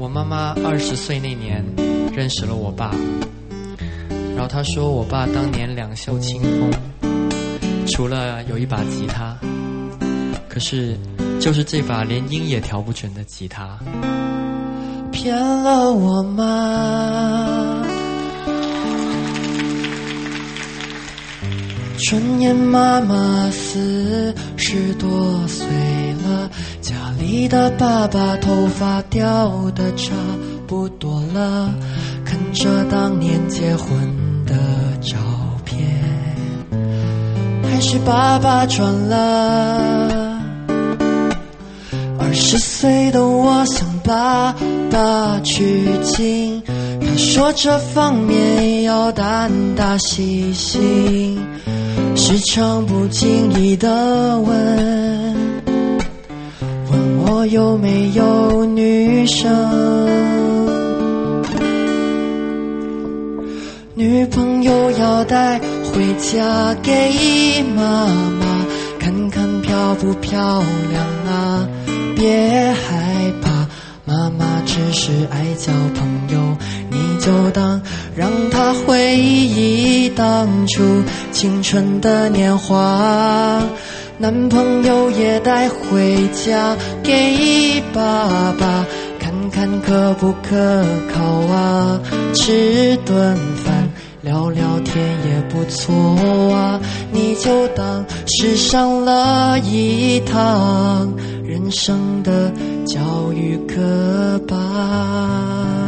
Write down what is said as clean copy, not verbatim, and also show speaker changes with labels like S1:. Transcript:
S1: 我妈妈20岁那年认识了我爸，然后她说我爸当年两袖清风，除了有一把吉他，可是就是这把连音也调不准的吉他骗了我妈。转眼妈妈40多岁了，家里的爸爸头发掉得差不多了，看着当年结婚的照片，还是爸爸赚了。20岁的我向爸爸取经，他说这方面要胆大细心，时常不经意地问我有没有女生，女朋友要带回家给妈妈看看漂不漂亮啊，别害怕，妈妈只是爱交朋友，你就当让她回忆当初青春的年华。男朋友也带回家给爸爸看看可不可靠啊，吃顿饭聊聊天也不错啊，你就当是上了一堂人生的教育课吧。